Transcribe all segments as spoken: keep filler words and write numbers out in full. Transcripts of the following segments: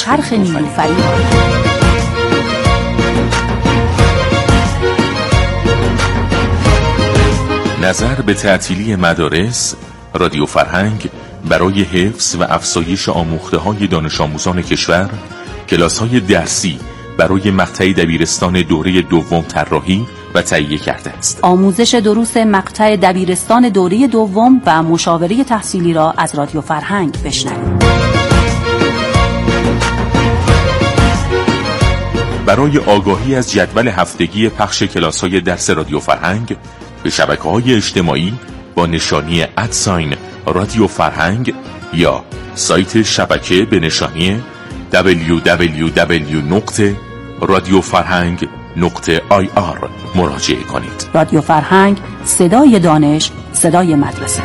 چرخ نیلوفری. نظر به تعطیلی مدارس، رادیو فرهنگ برای حفظ و افزایش آموخته‌های دانش آموزان کشور، کلاس‌های درسی برای مقطع دبیرستان دوره دوم طراحی و تهیه کرده است. آموزش دروس مقطع دبیرستان دوره دوم و مشاوره تحصیلی را از رادیو فرهنگ بشنوید. برای آگاهی از جدول هفتگی پخش کلاس‌های درس رادیو فرهنگ به شبکه‌های اجتماعی با نشانی ادساین رادیو فرهنگ یا سایت شبکه به نشانی دبلیو دبلیو دبلیو نقطه رادیو فرهنگ نقطه آی آر مراجعه کنید. رادیو فرهنگ، صدای دانش، صدای مدرسه.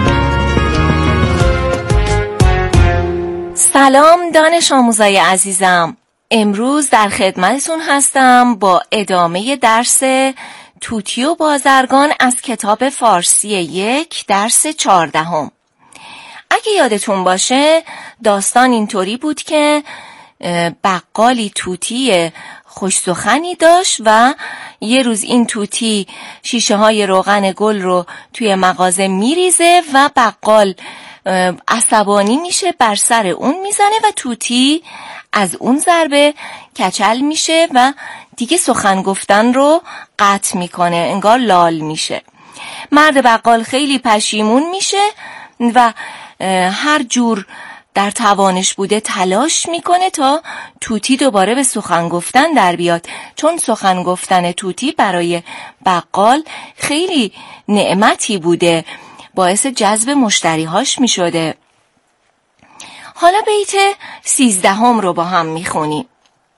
سلام دانش آموزای عزیزم، امروز در خدمتتون هستم با ادامه درس توتی و بازرگان از کتاب فارسی یک درس چهاردهم. اگه یادتون باشه داستان اینطوری بود که بقالی توتی خوش سخنی داشت و یه روز این توتی شیشه های روغن گل رو توی مغازه میریزه و بقال عصبانی میشه، بر سر اون میزنه و توتی از اون ضربه کچل میشه و دیگه سخن گفتن رو قطع میکنه، انگار لال میشه. مرد بقال خیلی پشیمون میشه و هر جور در توانش بوده تلاش میکنه تا توتی دوباره به سخن گفتن در بیاد، چون سخن گفتن توتی برای بقال خیلی نعمتی بوده، باعث جذب مشتریهاش میشده. حالا بیت سیزدهم رو با هم میخونیم.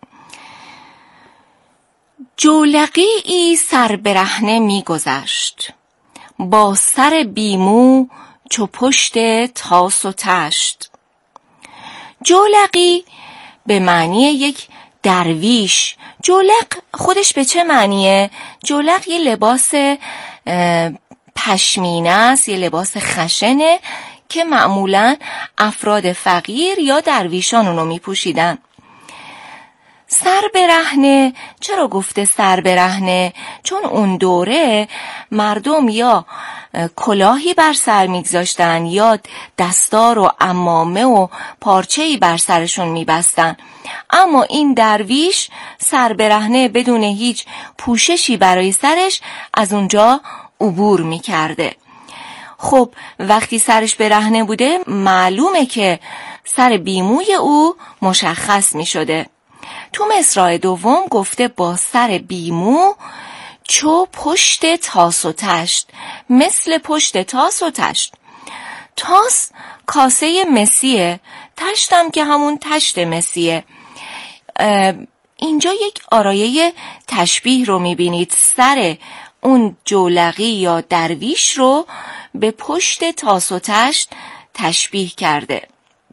جولقی سر برهنه میگذشت، با سر بیمو چو پشت تاس و تشت. جولقی به معنی یک درویش. جولق خودش به چه معنیه؟ جولق یه لباس پشمینه است، یه لباس خشنه که معمولاً افراد فقیر یا درویشان اونو می پوشیدن. سر برهنه، چرا گفته سر برهنه؟ چون اون دوره مردم یا کلاهی بر سر میگذاشتن یا دستار و عمامه و پارچه‌ای بر سرشون میبستن، اما این درویش سر برهنه بدون هیچ پوششی برای سرش از اونجا عبور میکرده. خب وقتی سرش برهنه بوده معلومه که سر بیموی او مشخص میشده. تو مصرع دوم گفته با سر بیمو چو پشت تاس و تشت، مثل پشت تاس و تشت. تاس کاسه مسیه، تشتم که همون تشت مسیه. اینجا یک آرایه تشبیه رو میبینید، سر اون جولقی یا درویش رو به پشت تاس و تشت تشبیه کرده.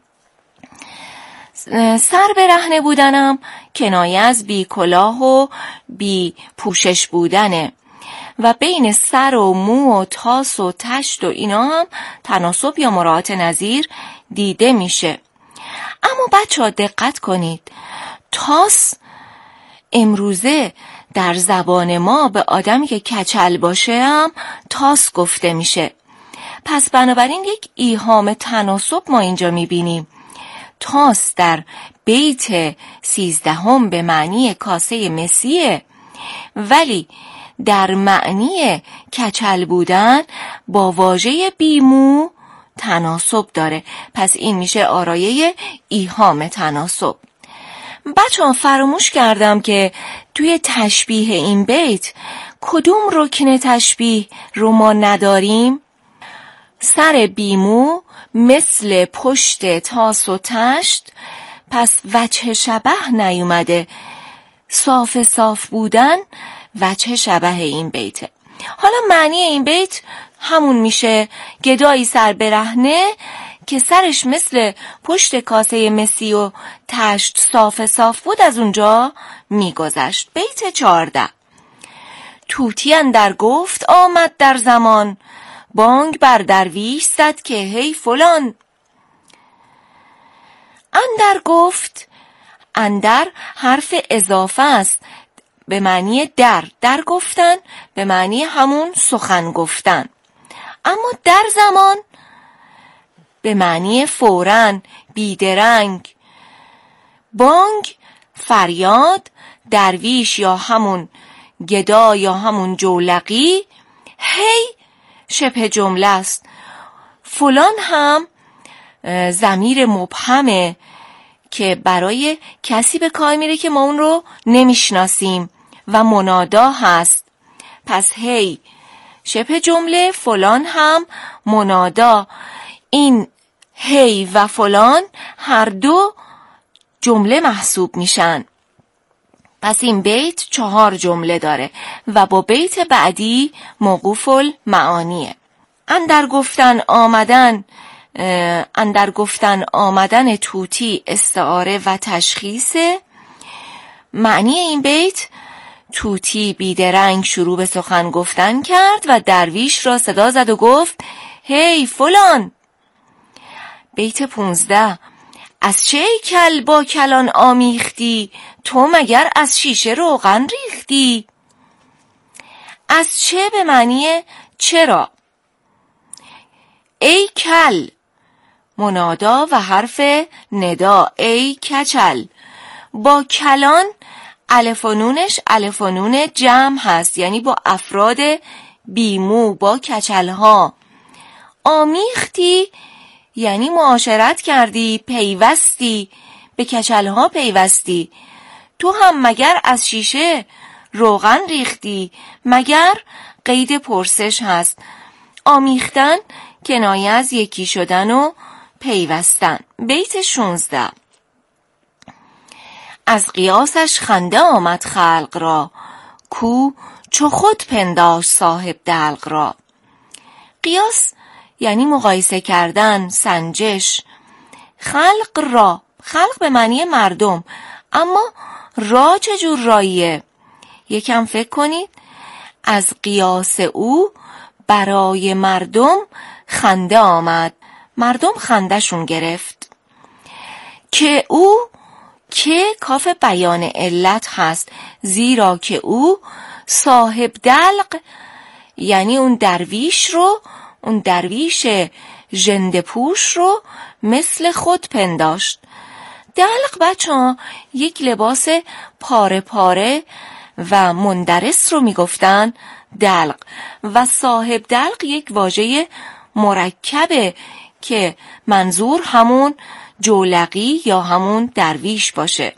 سر برهنه بودنم کنایه از بی کلاه و بی پوشش بودنه و بین سر و مو و تاس و تشت و اینا هم تناسب یا مراعات نظیر دیده میشه. اما بچه ها دقت کنید، تاس امروزه در زبان ما به آدمی که کچل باشه هم تاس گفته میشه. پس بنابراین یک ایهام تناسب ما اینجا میبینیم. تاس در بیت سیزدهم به معنی کاسه مسیه، ولی در معنی کچل بودن با واژه بیمو تناسب داره. پس این میشه آرایه ایهام تناسب. بچه ها فراموش کردم که توی تشبیه این بیت کدوم رکن تشبیه رو ما نداریم؟ سر بیمو مثل پشت تاس و تشت، پس وجه شبه نیومده. صاف صاف بودن وجه شبه این بیته. حالا معنی این بیت همون میشه گدایی سر برهنه که سرش مثل پشت کاسه مسی و تشت صاف صاف بود از اونجا میگذشت. بیت چارده. طوطی اندر گفت آمد در زمان، بانگ بر درویش زد که هی فلان. اندر گفت اندر حرف اضافه است به معنی در. در گفتن به معنی همون سخن گفتن. اما در زمان به معنی فوراً، بیدرنگ. بانگ، فریاد. درویش یا همون گدا یا همون جولقی. هی شبه جمله است. فلان هم ضمیر مبهمه که برای کسی به کار میره که ما اون رو نمیشناسیم و منادا هست. پس هی شبه جمله، فلان هم منادا. این هی و فلان هر دو جمله محسوب میشن. پس این بیت چهار جمله داره و با بیت بعدی موقوف المعانیه. اندر گفتن آمدن اندر گفتن آمدن طوطی استعاره و تشخیص. معنی این بیت: طوطی بیدرنگ شروع به سخن گفتن کرد و درویش را صدا زد و گفت هی فلان. بیت پونزده: از چه ای کل با کلان آمیختی، تو مگر از شیشه روغن ریختی؟ از چه به معنی چرا. ای کل منادا و حرف ندا، ای کچل. با کلان الف و نونش الف و نون جمع هست، یعنی با افراد بیمو، با کچلها. آمیختی یعنی معاشرت کردی، پیوستی، به کچلها پیوستی. تو هم مگر از شیشه روغن ریختی؟ مگر قید پرسش هست. آمیختن کنایه از یکی شدن و پیوستن. بیت شانزده: از قیاسش خنده آمد خلق را، کو چو خود پنداش صاحب دلق را. قیاس یعنی مقایسه کردن، سنجش. خلق را، خلق به معنی مردم، اما را چجور راییه؟ یکم فکر کنید. از قیاس او برای مردم خنده آمد، مردم خندهشون گرفت. که او، که کاف بیان علت هست، زیرا که او صاحب دلق یعنی اون درویش رو، اون درویش ژنده پوش رو مثل خود پنداشت. دلق بچه ها یک لباس پاره پاره و مندرس رو میگفتن دلق، و صاحب دلق یک واژه مرکبه که منظور همون جولقی یا همون درویش باشه.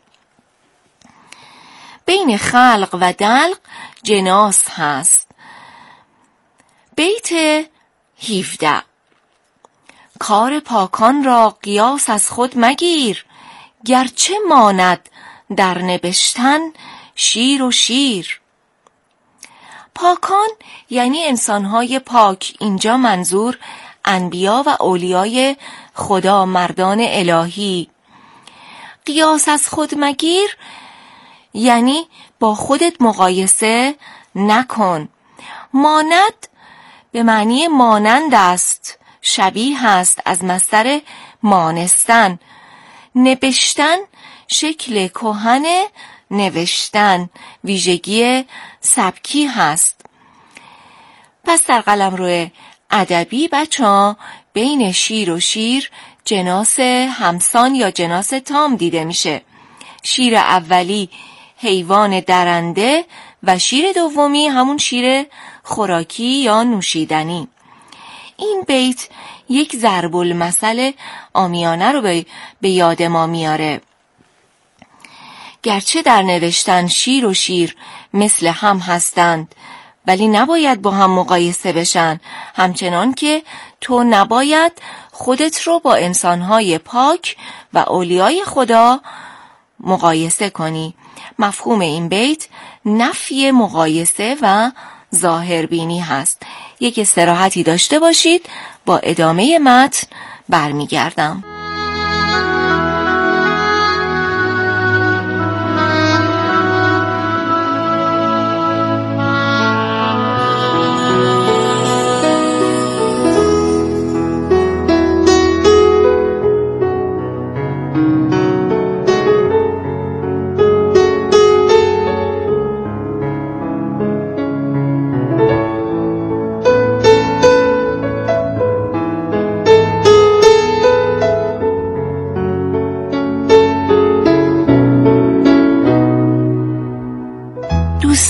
بین خلق و دلق جناس هست. بیت هفده: کار پاکان را قیاس از خود مگیر، گرچه ماند در نبشتن شیر و شیر. پاکان یعنی انسانهای پاک، اینجا منظور انبیا و اولیای خدا، مردان الهی. قیاس از خود مگیر یعنی با خودت مقایسه نکن. ماند به معنی مانند است، شبیه است، از مصدر مانستن. نبشتن شکل کهن نوشتن، ویژگی سبکی هست. پس در قلمرو ادبی بچه‌ها بین شیر و شیر جناس همسان یا جناس تام دیده میشه. شیر اولی حیوان درنده و شیر دومی همون شیر خوراکی یا نوشیدنی. این بیت یک ضرب المثل عامیانه رو به, به یاد ما میاره. گرچه در نوشتن شیر و شیر مثل هم هستند، ولی نباید با هم مقایسه بشن، همچنان که تو نباید خودت رو با انسانهای پاک و اولیای خدا مقایسه کنی. مفهوم این بیت نفی مقایسه و ظاهربینی هست. یک استراحتی داشته باشید، با ادامه متن برمیگردم.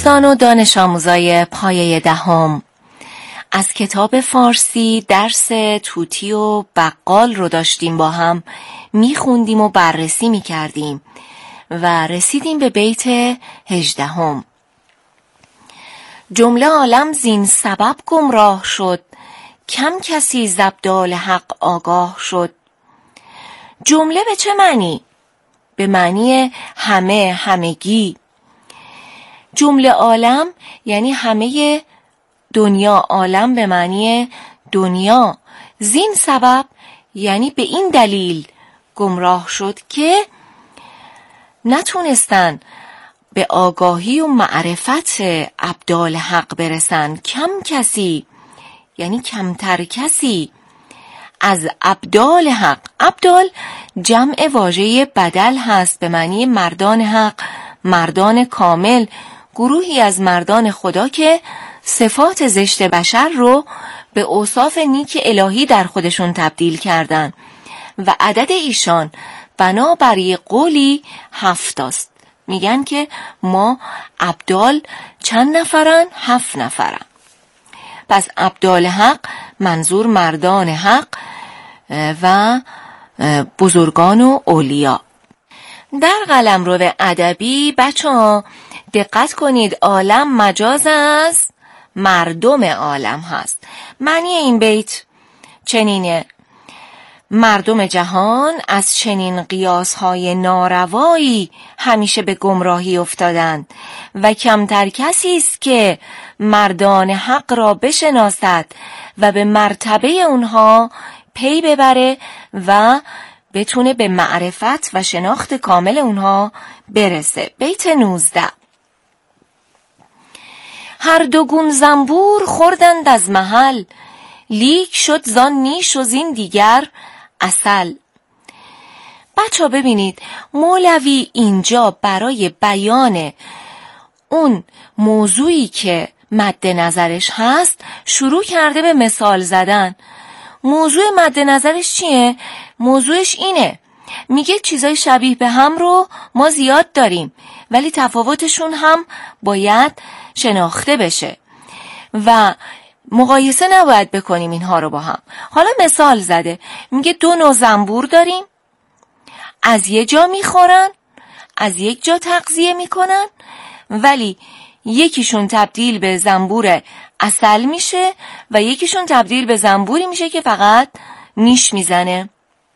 دوستان و دانش آموزای پایه دهم، از کتاب فارسی درس توتی و بقال رو داشتیم با هم میخوندیم و بررسی میکردیم و رسیدیم به بیت هجدهم. جمله عالم زین سبب گمراه شد، کم کسی ز ابدال حق آگاه شد. جمله به چه معنی؟ به معنی همه، همگی. جمله عالم یعنی همه دنیا، عالم به معنی دنیا. زین سبب یعنی به این دلیل گمراه شد که نتونستن به آگاهی و معرفت ابدال حق برسن. کم کسی یعنی کمتر کسی از ابدال حق. ابدال جمع واژه بدل هست به معنی مردان حق، مردان کامل، گروهی از مردان خدا که صفات زشت بشر رو به اوصاف نیک الهی در خودشون تبدیل کردن و عدد ایشان بنابر یک قولی هفت است. میگن که ما ابدال چند نفرن؟ هفت نفرن. پس ابدال حق منظور مردان حق و بزرگان و اولیا. در قلمرو ادبی بچه ها دقت کنید، عالم مجاز از مردم عالم هست. معنی این بیت چنینه: مردم جهان از چنین قیاس‌های ناروایی همیشه به گمراهی افتادند و کمتر کسی است که مردان حق را بشناسد و به مرتبه اونها پی ببره و بتونه به معرفت و شناخت کامل اونها برسه. بیت نوزده: هر دو گون زنبور خوردند از محل، لیک شد زان نیش و زین دیگر عسل. بچه ها ببینید، مولوی اینجا برای بیان اون موضوعی که مد نظرش هست شروع کرده به مثال زدن. موضوع مد نظرش چیه؟ موضوعش اینه، میگه چیزای شبیه به هم رو ما زیاد داریم ولی تفاوتشون هم باید شناخته بشه و مقایسه نباید بکنیم اینها رو با هم. حالا مثال زده، میگه دو نوع زنبور داریم، از یه جا میخورن، از یک جا تغذیه میکنن، ولی یکیشون تبدیل به زنبور عسل میشه و یکیشون تبدیل به زنبوری میشه که فقط نیش میزنه.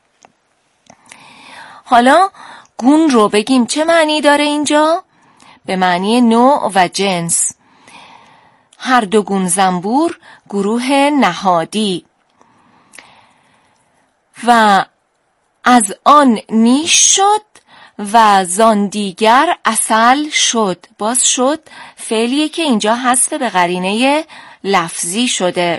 حالا گون رو بگیم چه معنی داره اینجا؟ به معنی نوع و جنس. هر دو گون زنبور گروه نهادی و از آن نیش شد و زان دیگر عسل شد. باز شد فعلیه که اینجا حذف به قرینه لفظی شده.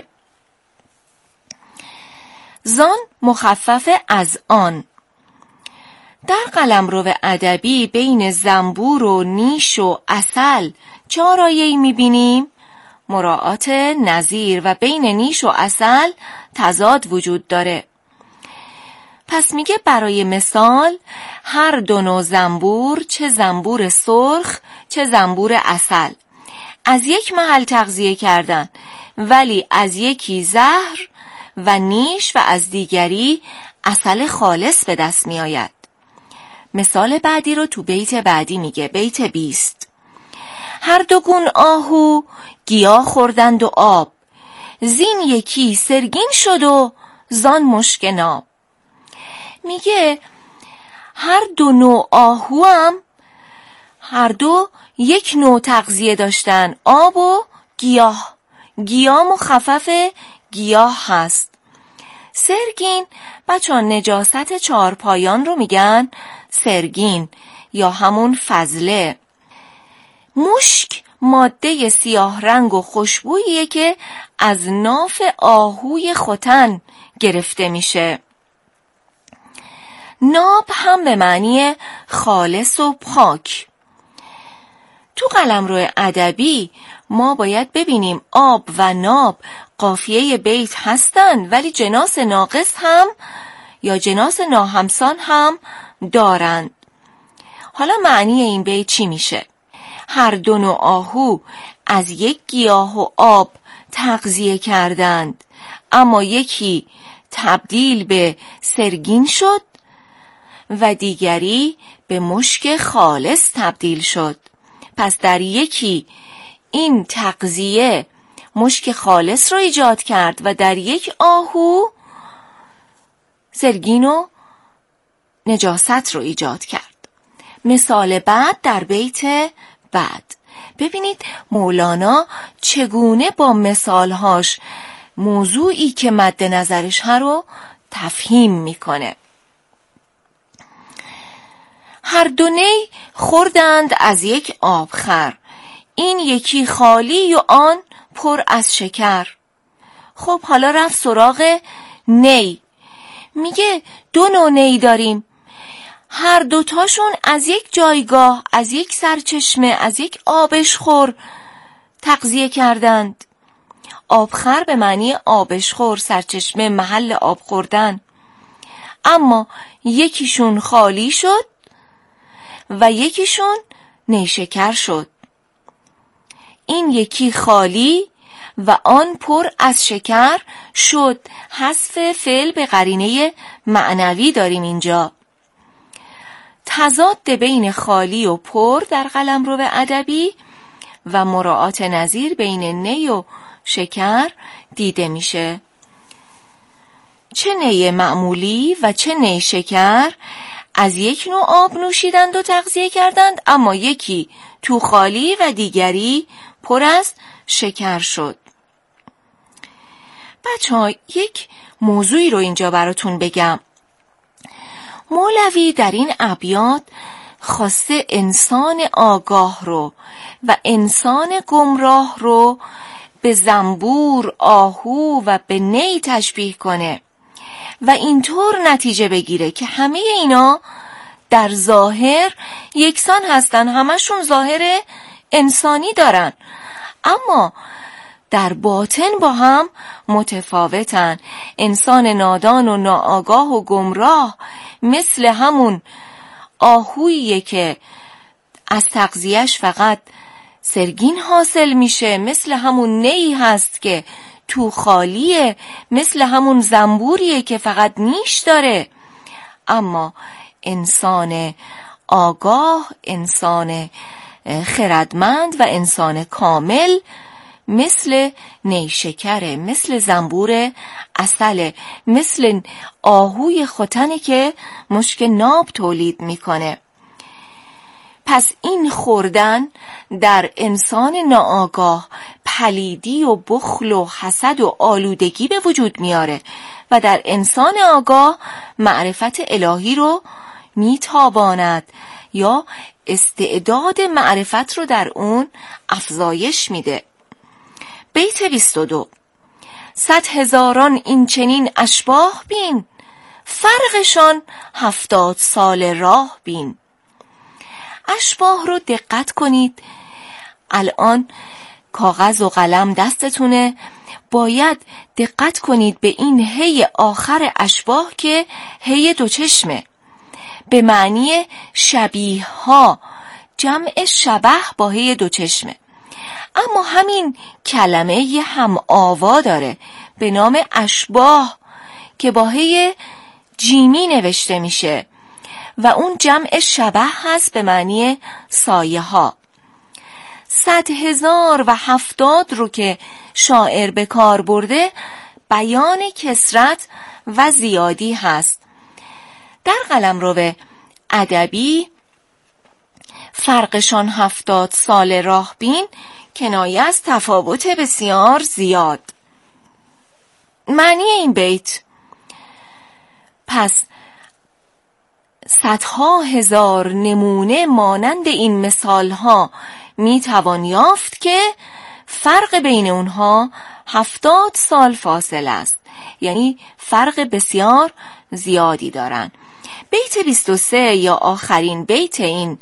زان مخفف از آن. در قلمرو ادبی بین زنبور و نیش و عسل چه آرایه‌ای می‌بینیم؟ مراعات نظیر و بین نیش و عسل تضاد وجود داره. پس میگه برای مثال هر دو نوع زنبور، چه زنبور سرخ چه زنبور عسل، از یک محل تغذیه کردن ولی از یکی زهر و نیش و از دیگری عسل خالص به دست می آید. مثال بعدی رو تو بیت بعدی میگه، بیت بیست: هر دو گون آهو گیاه خوردند و آب، زین یکی سرگین شد و زان مشک ناب. میگه هر دو نوع آهو هم هر دو یک نوع تغذیه داشتن، آب و گیاه. گیاه مخفف گیاه هست. سرگین بچه ها نجاست چارپایان رو میگن سرگین یا همون فضله. مشک ماده سیاه رنگ و خوشبوییه که از ناف آهوی ختن گرفته میشه. ناب هم به معنی خالص و پاک. تو قلمرو ادبی ما باید ببینیم آب و ناب قافیه بیت هستن ولی جناس ناقص هم یا جناس ناهمسان هم دارند. حالا معنی این بیت چی میشه؟ هر دو نوع آهو از یک گیاه و آب تغذیه کردند، اما یکی تبدیل به سرگین شد و دیگری به مشک خالص تبدیل شد. پس در یکی این تغذیه مشک خالص رو ایجاد کرد و در یک آهو سرگین و نجاست رو ایجاد کرد. مثال بعد در بیت بعد. ببینید مولانا چگونه با مثالهاش موضوعی که مد نظرش ها رو تفهیم میکنه. هر دو نی خوردند از یک آبخر، این یکی خالی و آن پر از شکر. خب حالا رفت سراغ نی، میگه دو نوع نی داریم، هر دوتاشون از یک جایگاه، از یک سرچشمه، از یک آبشخور تغذیه کردند. آبخر به معنی آبشخور، سرچشمه، محل آب خوردن. اما یکیشون خالی شد و یکیشون نیشکر شد. این یکی خالی و آن پر از شکر شد. حذف فعل به قرینه معنوی داریم اینجا. تضاد بین خالی و پر در قلمرو ادبی و مراعات نظیر بین نی و شکر دیده میشه. چه نی معمولی و چه نی شکر از یک نوع آب نوشیدند و تغذیه کردند، اما یکی تو خالی و دیگری پر از شکر شد. بچه ها یک موضوعی رو اینجا براتون بگم. مولوی در این ابیات خواسته انسان آگاه رو و انسان گمراه رو به زنبور، آهو و به نی تشبیه کنه و اینطور نتیجه بگیره که همه اینا در ظاهر یکسان هستن، همشون ظاهر انسانی دارن، اما در باطن با هم متفاوتن. انسان نادان و ناآگاه و گمراه مثل همون آهویی که از تغذیهش فقط سرگین حاصل میشه، مثل همون نی هست که تو خالیه، مثل همون زنبوریه که فقط نیش داره. اما انسان آگاه، انسان خردمند و انسان کامل مثل نیشکره، مثل زنبور عسل، مثل آهوی ختنی که مشک ناب تولید میکنه. پس این خوردن در انسان ناآگاه پلیدی و بخل و حسد و آلودگی به وجود میاره و در انسان آگاه معرفت الهی رو میتاباند یا استعداد معرفت رو در اون افزایش میده. بیت بیست و دو. صد هزاران این چنین اشباح بین، فرقشان هفتاد سال راه بین. اشباح رو دقت کنید. الان کاغذ و قلم دستتونه، باید دقت کنید به این هی آخر اشباح که هی دو چشمه، به معنی شبیه ها، جمع شبه با هی دو چشمه. اما همین کلمه یه هم آوا داره به نام اشباح که با هی جیمی نوشته میشه و اون جمع شبه هست به معنی سایه ها. صد هزار و هفتاد رو که شاعر به کار برده بیان کثرت و زیادی هست. در قلمرو ادبی فرقشان هفتاد سال راه بین کنایه از تفاوت بسیار زیاد. معنی این بیت پس صدها هزار نمونه مانند این مثال ها می توان یافت که فرق بین اونها هفتاد سال فاصله است، یعنی فرق بسیار زیادی دارن. بیت بیست و سه یا آخرین بیت این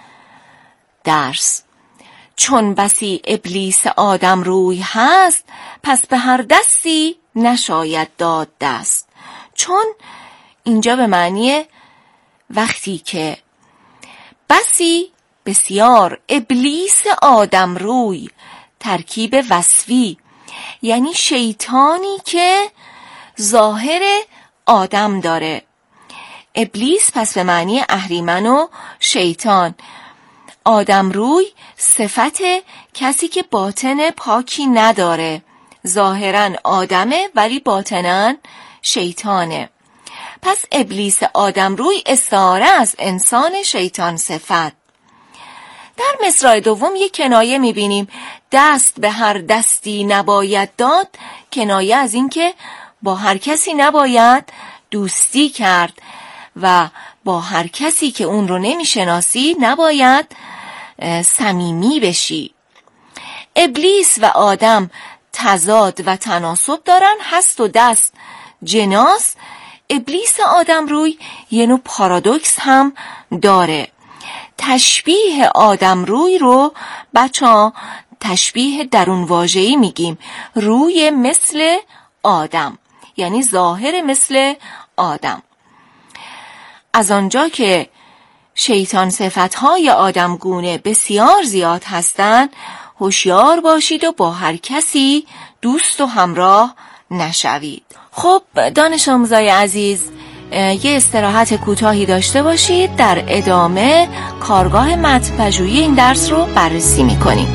درس. چون بسی ابلیس آدم روی هست، پس به هر دستی نشاید داد دست. چون اینجا به معنی وقتی که، بسی بسیار. ابلیس آدم روی، ترکیب وصفی، یعنی شیطانی که ظاهر آدم داره. ابلیس پس به معنی اهریمن و شیطان. آدم روی صفت کسی که باطن پاکی نداره، ظاهرا آدمه ولی باطنا شیطانه. پس ابلیس آدم روی استعاره از انسان شیطان صفت. در مصرع دوم یک کنایه میبینیم، دست به هر دستی نباید داد، کنایه از این که با هر کسی نباید دوستی کرد و با هر کسی که اون رو نمیشناسی نباید صمیمی بشی. ابلیس و آدم تضاد و تناسب دارن، هست و دست جناس. ابلیس آدم روی یه نوع پارادوکس هم داره. تشبیه آدم روی رو بچه ها تشبیه درون واژه‌ای میگیم، روی مثل آدم، یعنی ظاهر مثل آدم. از آنجا که شیطان صفتهای آدمگونه بسیار زیاد هستند، هوشیار باشید و با هر کسی دوست و همراه نشوید. خب دانش آموزای عزیز، یه استراحت کوتاهی داشته باشید، در ادامه کارگاه متن پژوهی این درس رو بررسی میکنیم.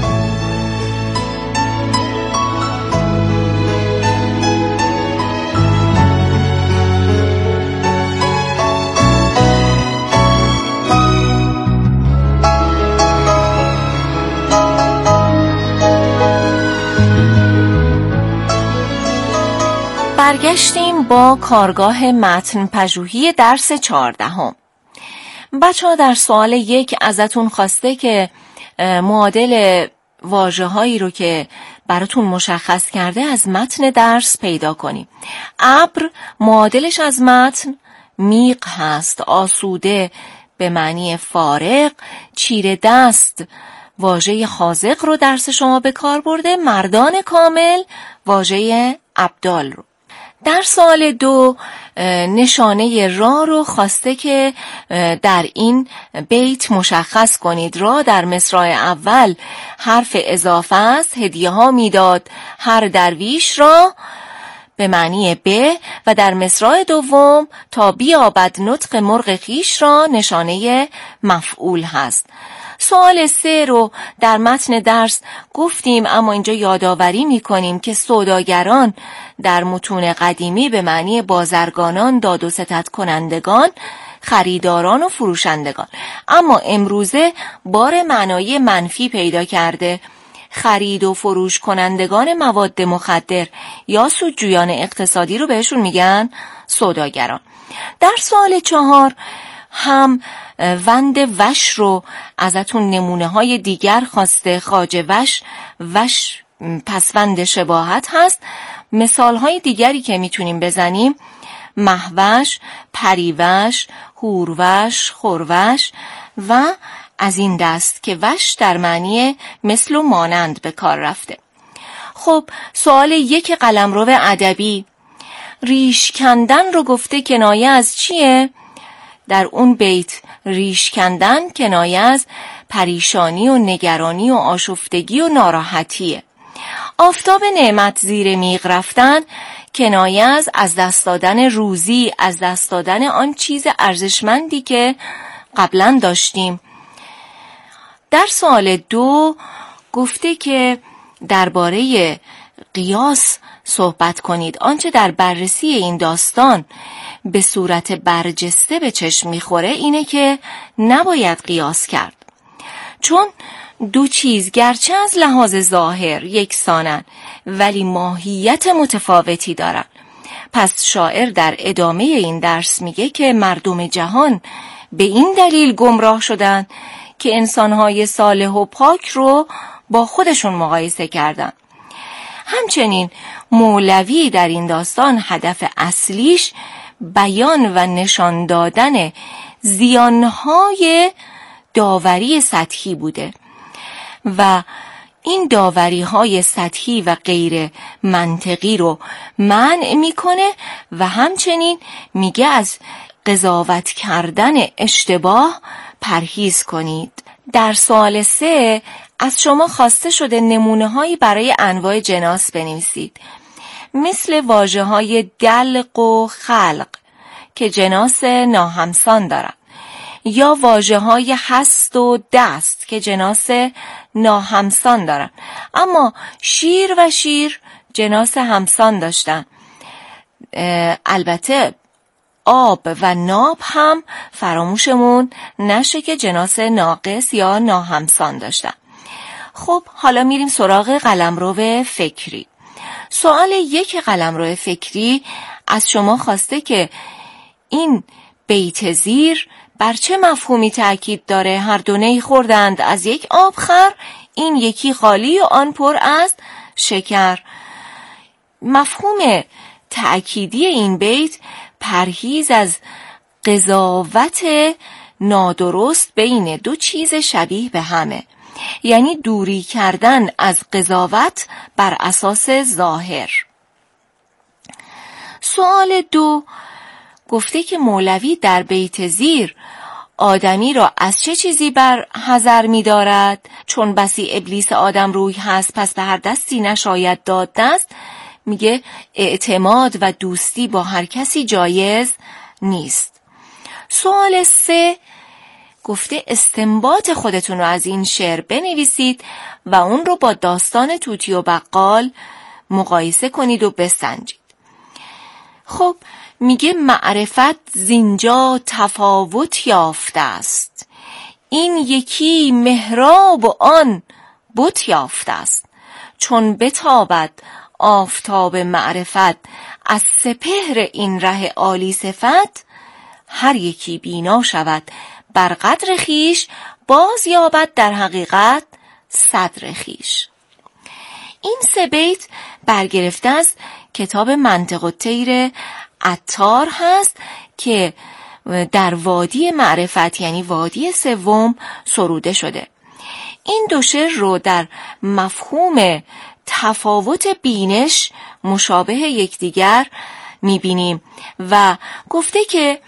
برگشتیم با کارگاه متن پژوهی درس چهاردهم. بچه ها در سوال یک ازتون خواسته که معادل واژه هایی رو که براتون مشخص کرده از متن درس پیدا کنیم. ابر معادلش از متن میغ هست، آسوده به معنی فارغ، چیره دست واژه خازق رو درس شما به کار برده، مردان کامل واژه ابدال رو. در سوال دو نشانه را رو خواسته که در این بیت مشخص کنید. را در مصرع اول حرف اضافه است، هدیه ها میداد هر درویش را به معنی به، و در مصرع دوم تا بیابد نطق مرغ خویش را نشانه مفعول هست. سوال سه رو در متن درس گفتیم، اما اینجا یادآوری میکنیم که سوداگران در متون قدیمی به معنی بازرگانان، داد و ستد کنندگان، خریداران و فروشندگان، اما امروزه بار معنای منفی پیدا کرده. خرید و فروش کنندگان مواد مخدر یا سودجویان اقتصادی رو بهشون میگن سوداگران. در سوال چهار هم وند وش رو ازتون نمونه های دیگر خواسته. خواجه وش، وش پسوند شباهت هست. مثال های دیگری که میتونیم بزنیم مهوش، پریوش، هوروش، خوروش و از این دست که وش در معنی مثل و مانند به کار رفته. خب سوال یک قلمرو ادبی، ریش کندن رو گفته کنایه از چیه؟ در اون بیت ریش کندن کنایه از پریشانی و نگرانی و آشفتگی و ناراحتیه. آفتاب نعمت زیر میغ رفتن کنایه از از دست دادن روزی، از دست دادن آن چیز ارزشمندی که قبلا داشتیم. در سوال دو گفته که درباره قیاس صحبت کنید. آنچه در بررسی این داستان به صورت برجسته به چشم میخوره اینه که نباید قیاس کرد، چون دو چیز گرچه از لحاظ ظاهر یکسانن ولی ماهیت متفاوتی دارن. پس شاعر در ادامه این درس میگه که مردم جهان به این دلیل گمراه شدن که انسانهای صالح و پاک رو با خودشون مقایسه کردن. همچنین مولوی در این داستان هدف اصلیش بیان و نشان دادن زیانهای داوری سطحی بوده و این داوری های سطحی و غیر منطقی رو منع میکنه و همچنین میگه از قضاوت کردن اشتباه پرهیز کنید. در سوال سه از شما خواسته شده نمونه هایی برای انواع جناس بنویسید، مثل واژه های دلق و خلق که جناس ناهمسان دارند، یا واژه های هست و دست که جناس ناهمسان دارند. اما شیر و شیر جناس همسان داشتن. البته آب و ناب هم فراموشمون نشه که جناس ناقص یا ناهمسان داشتن. خب حالا میریم سراغ قلمرو فکری. سوال یک قلمرو فکری از شما خواسته که این بیت زیر بر چه مفهومی تأکید داره؟ هر دو نی خوردند از یک آبخر، این یکی خالی و آن پر از شکر. مفهوم تأکیدی این بیت پرهیز از قضاوت نادرست بین دو چیز شبیه به همه، یعنی دوری کردن از قضاوت بر اساس ظاهر. سوال دو گفته که مولوی در بیت زیر آدمی را از چه چیزی بر حذر می دارد؟ چون بسی ابلیس آدم روی هست پس به هر دستی نشاید داد دست. میگه اعتماد و دوستی با هر کسی جایز نیست. سوال سه گفته استنباط خودتون رو از این شعر بنویسید و اون رو با داستان توتی و بقال مقایسه کنید و بسنجید. خب میگه معرفت زینجا تفاوت یافته است، این یکی محراب و آن بت یافته است. چون بتابد آفتاب معرفت از سپهر این ره عالی صفت، هر یکی بینا شود بر قدر خیش، باز یابد در حقیقت صدر خیش. این سه بیت برگرفته از کتاب منطق الطیر عطار هست که در وادی معرفت یعنی وادی سوم سروده شده. این دو شعر رو در مفهوم تفاوت بینش مشابه یکدیگر میبینیم و گفته که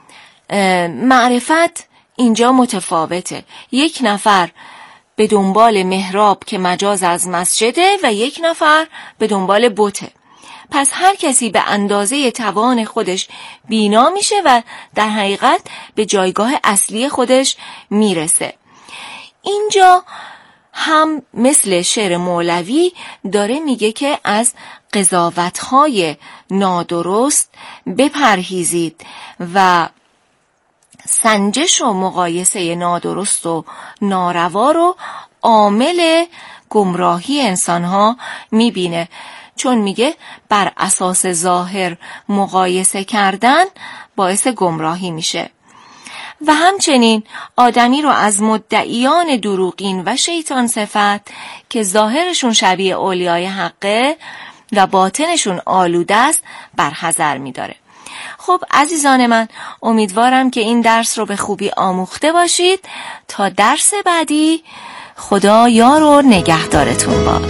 معرفت اینجا متفاوته. یک نفر به دنبال محراب که مجاز از مسجده و یک نفر به دنبال بته. پس هر کسی به اندازه توان خودش بینا میشه و در حقیقت به جایگاه اصلی خودش میرسه. اینجا هم مثل شعر مولوی داره میگه که از قضاوت‌های نادرست بپرهیزید و سنجش و مقایسه نادرست و ناروا رو عامل گمراهی انسان‌ها میبینه، چون میگه بر اساس ظاهر مقایسه کردن باعث گمراهی میشه. و همچنین آدمی رو از مدعیان دروغین و شیطان صفت که ظاهرشون شبیه اولیای حقه و باطنشون آلوده است بر حذر میداره. خب عزیزان من، امیدوارم که این درس رو به خوبی آموخته باشید. تا درس بعدی، خدا یار و نگهدارتون باد.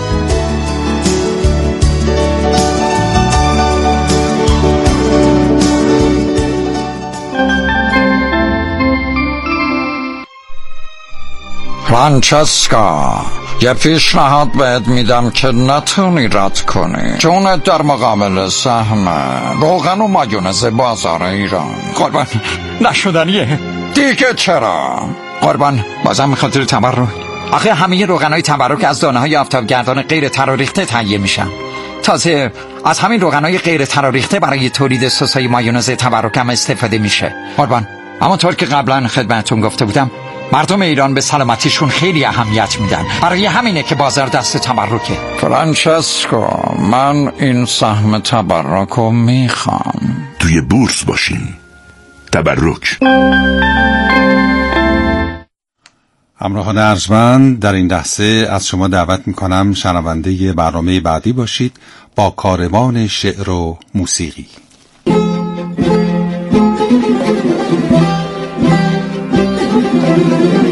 فرانچسکا، یه پیشنهاد بهت میدم که نتونی رد کنی. جونت در مقابل سهم روغن و مایونز بازار ایران. قربان نشدنیه دیگه. چرا؟ قربان بازم خاطر تبرک. آخه همه روغنای تبرک از دانه های آفتابگردان غیر تراریخته تهیه میشن. تازه از همین روغنای غیر تراریخته برای تولید سسای مایونز تبرک هم استفاده میشه. قربان اما طور که قبلا خدمتتون گفته بودم، مردم ایران به سلامتیشون خیلی اهمیت میدن. برای همینه که بازار دست تبرکه. فرانچسکو، من این سهم تبرکو میخوام. توی بورس باشین. تبرک. همراهان ارجمند، در این لحظه از شما دعوت میکنم شنونده برنامه بعدی باشید با کاروان شعر و موسیقی.